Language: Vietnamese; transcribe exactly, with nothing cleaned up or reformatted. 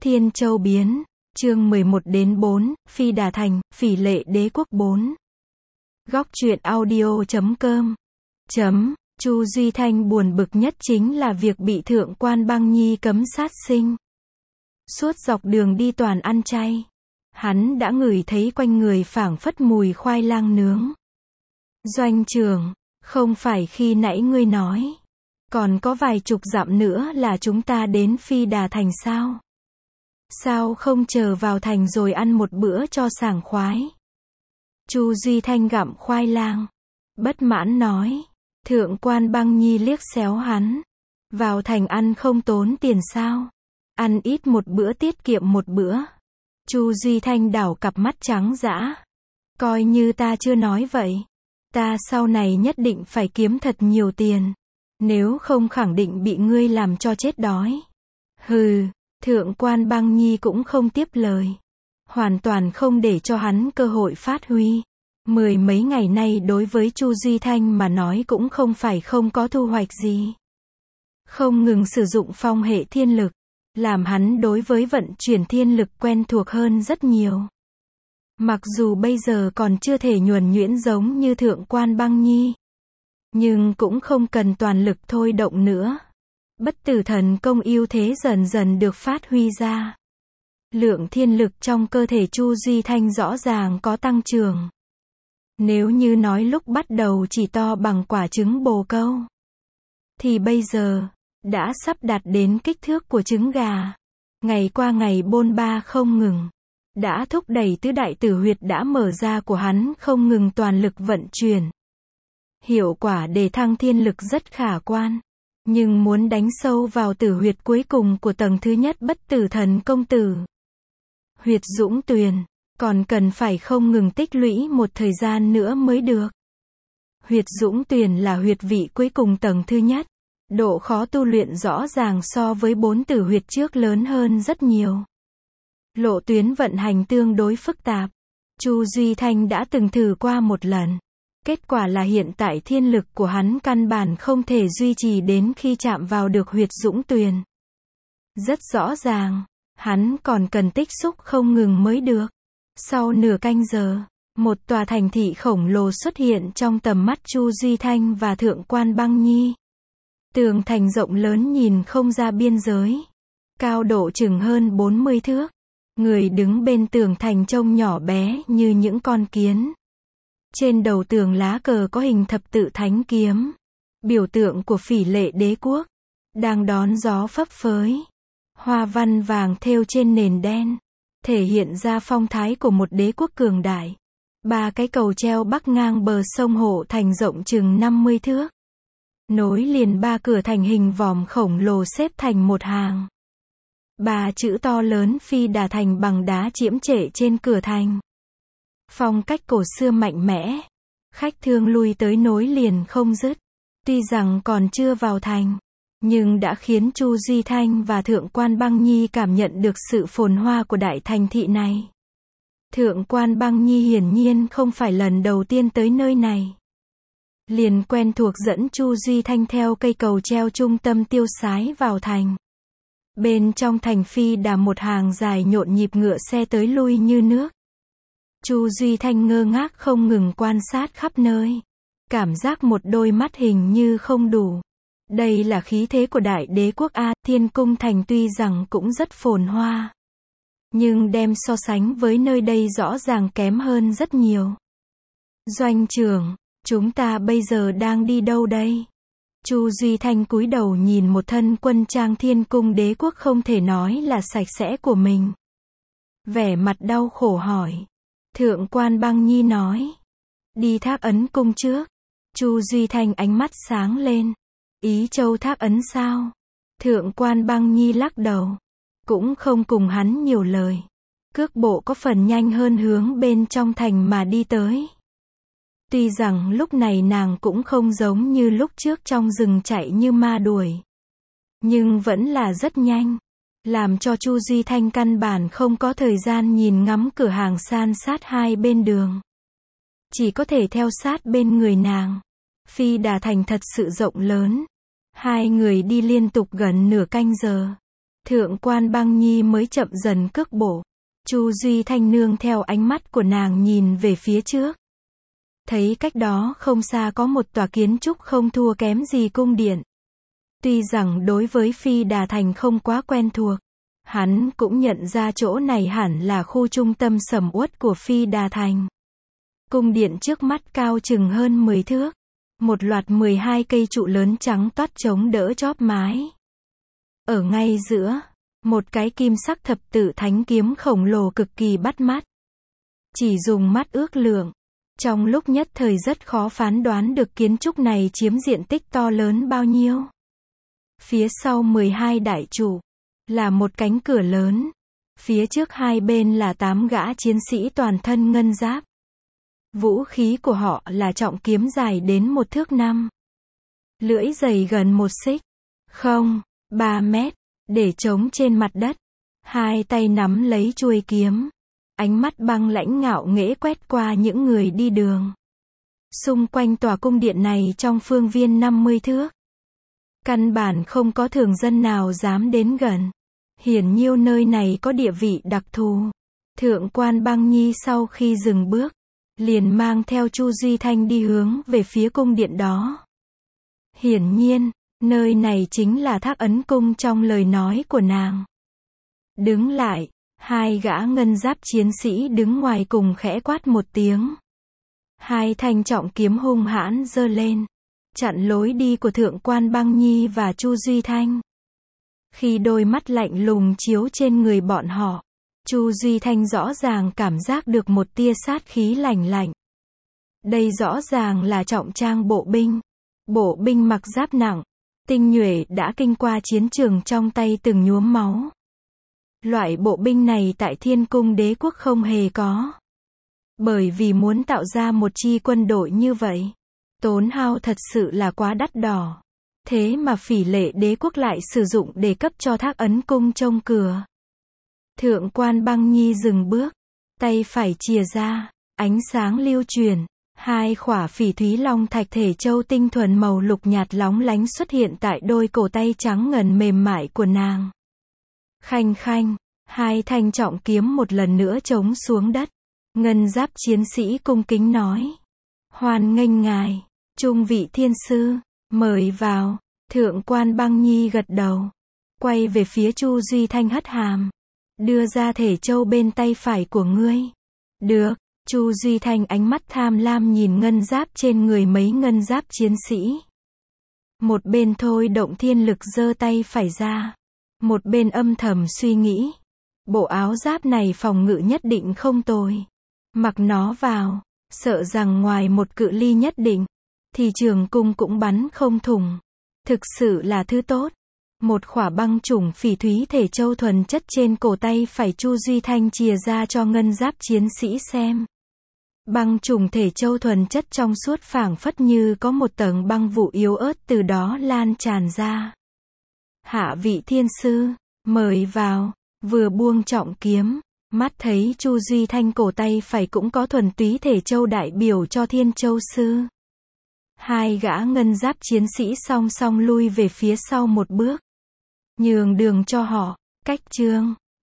Thiên Châu biến, chương mười một đến bốn, Phi Đà Thành, Phỉ Lệ Đế Quốc bốn. Góc truyện audio chấm com. Chấm, Chu Duy Thanh buồn bực nhất chính là việc bị Thượng quan Băng Nhi cấm sát sinh. Suốt dọc đường đi toàn ăn chay. Hắn đã ngửi thấy quanh người phảng phất mùi khoai lang nướng. Doanh trưởng, không phải khi nãy ngươi nói, còn có vài chục dặm nữa là chúng ta đến Phi Đà Thành sao? Sao không chờ vào thành rồi ăn một bữa cho sảng khoái? Chu Duy Thanh gặm khoai lang, bất mãn nói. Thượng quan Băng Nhi liếc xéo hắn. Vào thành ăn không tốn tiền sao? Ăn ít một bữa tiết kiệm một bữa. Chu Duy Thanh đảo cặp mắt trắng dã. Coi như ta chưa nói vậy. Ta sau này nhất định phải kiếm thật nhiều tiền. Nếu không khẳng định bị ngươi làm cho chết đói. Hừ, Thượng quan Băng Nhi cũng không tiếp lời. Hoàn toàn không để cho hắn cơ hội phát huy. Mười mấy ngày nay đối với Chu Duy Thanh mà nói cũng không phải không có thu hoạch gì. Không ngừng sử dụng phong hệ thiên lực, làm hắn đối với vận chuyển thiên lực quen thuộc hơn rất nhiều. Mặc dù bây giờ còn chưa thể nhuần nhuyễn giống như Thượng quan Băng Nhi, nhưng cũng không cần toàn lực thôi động nữa. Bất tử thần công ưu thế dần dần được phát huy ra. Lượng thiên lực trong cơ thể Chu Duy Thanh rõ ràng có tăng trưởng. Nếu như nói lúc bắt đầu chỉ to bằng quả trứng bồ câu, thì bây giờ, đã sắp đạt đến kích thước của trứng gà. Ngày qua ngày bôn ba không ngừng, đã thúc đẩy tứ đại tử huyệt đã mở ra của hắn không ngừng toàn lực vận chuyển. Hiệu quả đề thăng thiên lực rất khả quan. Nhưng muốn đánh sâu vào tử huyệt cuối cùng của tầng thứ nhất bất tử thần công tử, huyệt Dũng Tuyền, còn cần phải không ngừng tích lũy một thời gian nữa mới được. Huyệt Dũng Tuyền là huyệt vị cuối cùng tầng thứ nhất. Độ khó tu luyện rõ ràng so với bốn tử huyệt trước lớn hơn rất nhiều. Lộ tuyến vận hành tương đối phức tạp. Chu Duy Thanh đã từng thử qua một lần. Kết quả là hiện tại thiên lực của hắn căn bản không thể duy trì đến khi chạm vào được huyệt Dũng Tuyền. Rất rõ ràng, hắn còn cần tích xúc không ngừng mới được. Sau nửa canh giờ, một tòa thành thị khổng lồ xuất hiện trong tầm mắt Chu Duy Thanh và Thượng quan Băng Nhi. Tường thành rộng lớn nhìn không ra biên giới. Cao độ chừng hơn bốn mươi thước. Người đứng bên tường thành trông nhỏ bé như những con kiến. Trên đầu tường lá cờ có hình thập tự thánh kiếm, biểu tượng của Phỉ Lệ Đế Quốc, đang đón gió phấp phới. Hoa văn vàng thêu trên nền đen, thể hiện ra phong thái của một đế quốc cường đại. Ba cái cầu treo bắc ngang bờ sông Hộ Thành rộng chừng năm mươi thước. Nối liền ba cửa thành hình vòm khổng lồ xếp thành một hàng. Ba chữ to lớn Phi Đà Thành bằng đá chiếm trệ trên cửa thành. Phong cách cổ xưa mạnh mẽ. Khách thương lui tới nối liền không dứt. Tuy rằng còn chưa vào thành, nhưng đã khiến Chu Duy Thanh và Thượng quan Băng Nhi cảm nhận được sự phồn hoa của đại thành thị này. Thượng quan Băng Nhi hiển nhiên không phải lần đầu tiên tới nơi này. Liền quen thuộc dẫn Chu Duy Thanh theo cây cầu treo trung tâm tiêu sái vào thành. Bên trong thành Phi Đà một hàng dài nhộn nhịp ngựa xe tới lui như nước. Chu Duy Thanh ngơ ngác không ngừng quan sát khắp nơi. Cảm giác một đôi mắt hình như không đủ. Đây là khí thế của đại đế quốc A. Thiên Cung Thành tuy rằng cũng rất phồn hoa, nhưng đem so sánh với nơi đây rõ ràng kém hơn rất nhiều. Doanh trưởng, chúng ta bây giờ đang đi đâu đây? Chu Duy Thanh cúi đầu nhìn một thân quân trang Thiên Cung Đế Quốc không thể nói là sạch sẽ của mình. Vẻ mặt đau khổ hỏi. Thượng quan Băng Nhi nói. Đi Thác Ấn Cung trước. Chu Duy Thanh ánh mắt sáng lên. Ý Châu Thác Ấn sao? Thượng quan Băng Nhi lắc đầu. Cũng không cùng hắn nhiều lời. Cước bộ có phần nhanh hơn hướng bên trong thành mà đi tới. Tuy rằng lúc này nàng cũng không giống như lúc trước trong rừng chạy như ma đuổi, nhưng vẫn là rất nhanh, làm cho Chu Duy Thanh căn bản không có thời gian nhìn ngắm cửa hàng san sát hai bên đường. Chỉ có thể theo sát bên người nàng. Phi Đà Thành thật sự rộng lớn. Hai người đi liên tục gần nửa canh giờ. Thượng quan Băng Nhi mới chậm dần cước bộ. Chu Duy Thanh nương theo ánh mắt của nàng nhìn về phía trước. Thấy cách đó không xa có một tòa kiến trúc không thua kém gì cung điện. Tuy rằng đối với Phi Đà Thành không quá quen thuộc, hắn cũng nhận ra chỗ này hẳn là khu trung tâm sầm uất của Phi Đà Thành. Cung điện trước mắt cao chừng hơn mười thước. Một loạt mười hai cây trụ lớn trắng toát chống đỡ chóp mái. Ở ngay giữa, một cái kim sắc thập tự thánh kiếm khổng lồ cực kỳ bắt mắt. Chỉ dùng mắt ước lượng, trong lúc nhất thời rất khó phán đoán được kiến trúc này chiếm diện tích to lớn bao nhiêu. Phía sau mười hai đại trụ, là một cánh cửa lớn. Phía trước hai bên là tám gã chiến sĩ toàn thân ngân giáp. Vũ khí của họ là trọng kiếm dài đến một thước năm. Lưỡi dày gần một xích. Không, ba mét. Để trống trên mặt đất. Hai tay nắm lấy chuôi kiếm. Ánh mắt băng lãnh ngạo nghễ quét qua những người đi đường. Xung quanh tòa cung điện này trong phương viên năm mươi thước. Căn bản không có thường dân nào dám đến gần. Hiển nhiêu nơi này có địa vị đặc thù. Thượng quan Băng Nhi sau khi dừng bước, liền mang theo Chu Duy Thanh đi hướng về phía cung điện đó. Hiển nhiên, nơi này chính là Thác Ấn Cung trong lời nói của nàng. Đứng lại, hai gã ngân giáp chiến sĩ đứng ngoài cùng khẽ quát một tiếng. Hai thanh trọng kiếm hung hãn giơ lên, chặn lối đi của Thượng quan Băng Nhi và Chu Duy Thanh. Khi đôi mắt lạnh lùng chiếu trên người bọn họ, Chu Duy Thanh rõ ràng cảm giác được một tia sát khí lạnh lạnh. Đây rõ ràng là trọng trang bộ binh. Bộ binh mặc giáp nặng, tinh nhuệ đã kinh qua chiến trường trong tay từng nhuốm máu. Loại bộ binh này tại Thiên Cung Đế quốc không hề có. Bởi vì muốn tạo ra một chi quân đội như vậy, tốn hao thật sự là quá đắt đỏ. Thế mà Phỉ Lệ Đế quốc lại sử dụng để cấp cho Thác Ấn Cung trông cửa. Thượng quan Băng Nhi dừng bước, tay phải chìa ra, ánh sáng lưu truyền, hai khỏa phỉ thúy long thạch thể châu tinh thuần màu lục nhạt lóng lánh xuất hiện tại đôi cổ tay trắng ngần mềm mại của nàng. Khanh khanh, hai thanh trọng kiếm một lần nữa trống xuống đất. Ngân giáp chiến sĩ cung kính nói: "Hoan nghênh ngài, trung vị thiên sư, mời vào." Thượng quan Băng Nhi gật đầu, quay về phía Chu Duy Thanh hất hàm: "Đưa ra thể châu bên tay phải của ngươi." "Được." Chu Duy Thanh ánh mắt tham lam nhìn ngân giáp trên người mấy ngân giáp chiến sĩ. Một bên thôi động thiên lực giơ tay phải ra. Một bên âm thầm suy nghĩ. Bộ áo giáp này phòng ngự nhất định không tồi. Mặc nó vào, sợ rằng ngoài một cự ly nhất định, thì trường cung cũng bắn không thủng. Thực sự là thứ tốt. Một khỏa băng chủng phỉ thúy thể châu thuần chất trên cổ tay phải Chu Duy Thanh chìa ra cho ngân giáp chiến sĩ xem. Băng trùng thể châu thuần chất trong suốt phảng phất như có một tầng băng vụ yếu ớt từ đó lan tràn ra. "Hạ vị thiên sư, mời vào." Vừa buông trọng kiếm, mắt thấy Chu Duy Thanh cổ tay phải cũng có thuần túy thể châu đại biểu cho Thiên Châu sư. Hai gã ngân giáp chiến sĩ song song lui về phía sau một bước, nhường đường cho họ. Cách chương